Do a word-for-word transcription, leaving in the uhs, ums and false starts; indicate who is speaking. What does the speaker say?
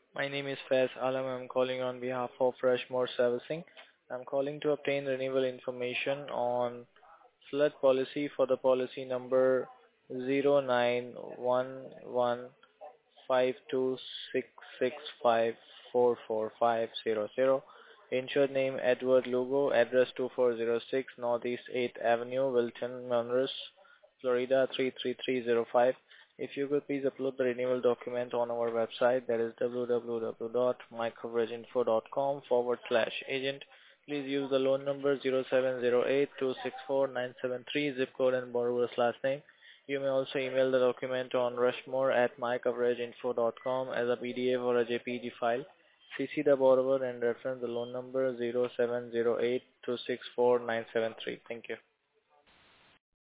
Speaker 1: My name is Faiz Alam. I'm calling on behalf of Rushmore Servicing. I'm calling to obtain renewal information on flood policy for the policy number zero nine one one five two six six five four four five zero zero. Insured name Edward Lugo. Address two four zero six Northeast eighth Avenue, Wilton Manors, Florida three three three zero five. If you could please upload the renewal document on our website, that is www.mycoverageinfo.com forward slash agent. Please use the loan number zero seven zero eight two six four nine seven three, zip code and borrower's last name. You may also email the document on rushmore at mycoverageinfo dot com as a P D F or a J P G file. C C the borrower and reference the loan number zero seven zero eight two six four nine seven three. Thank you.